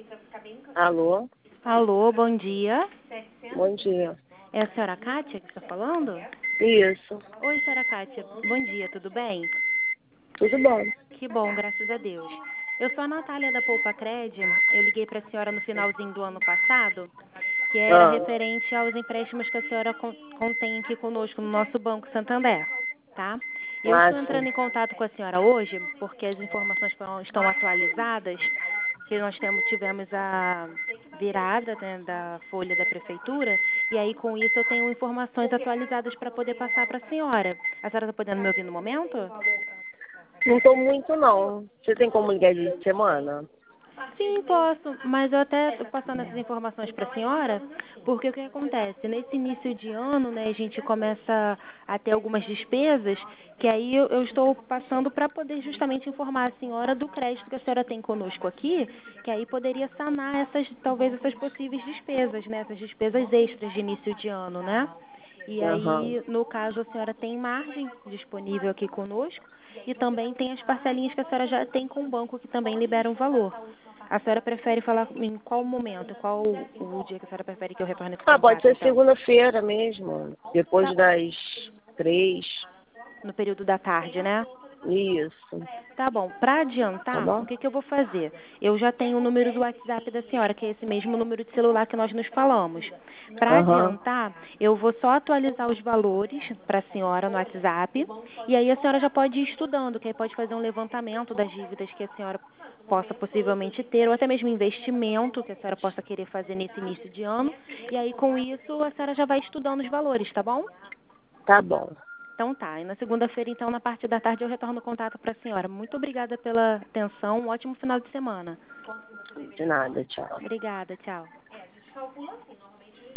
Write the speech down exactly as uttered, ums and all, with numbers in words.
Alô? Alô, bom dia. Bom dia. É a senhora Kátia que está falando? Isso. Oi, senhora Kátia. Bom dia, tudo bem? Tudo bom? Que bom, graças a Deus. Eu sou a Natália da Poupa Cred. Eu liguei para a senhora no finalzinho do ano passado, que era Ah, referente aos empréstimos que a senhora con- contém aqui conosco no nosso Banco Santander, tá? Eu ah, estou entrando sim. em contato com a senhora hoje porque as informações foram- estão atualizadas, que nós temos, tivemos a virada, né, da folha da prefeitura, e aí com isso eu tenho informações atualizadas para poder passar para a senhora. A senhora está podendo me ouvir no momento? Não tô muito, não. Você tem como ligar de semana? Sim, posso, mas eu até estou passando essas informações para a senhora, porque o que acontece? Nesse início de ano, né, a gente começa a ter algumas despesas, que aí eu, eu estou passando para poder justamente informar a senhora do crédito que a senhora tem conosco aqui, que aí poderia sanar essas, talvez essas possíveis despesas, né, essas despesas extras de início de ano, né? E Aham. aí, no caso, a senhora tem margem disponível aqui conosco e também tem as parcelinhas que a senhora já tem com o banco que também liberam valor. A senhora prefere falar em qual momento, qual o, o dia que a senhora prefere que eu retorne esse Ah, pode contato, ser então? segunda-feira mesmo. Depois Tá, das três. no período da tarde, né? Isso. Tá bom. Para Tá adiantar, o bom? que, que eu vou fazer? Eu já tenho o número do WhatsApp da senhora, que é esse mesmo número de celular que nós nos falamos. Para Aham. adiantar, eu vou só atualizar os valores para a senhora no WhatsApp, e aí a senhora já pode ir estudando, que aí pode fazer um levantamento das dívidas que a senhora possa possivelmente ter, ou até mesmo investimento que a senhora possa querer fazer nesse início de ano, e aí com isso a senhora já vai estudando os valores, tá bom? Tá bom. Então tá. E na segunda-feira, então, na parte da tarde, eu retorno o contato para a senhora. Muito obrigada pela atenção. Um ótimo final de semana. De nada, tchau. Obrigada. Tchau.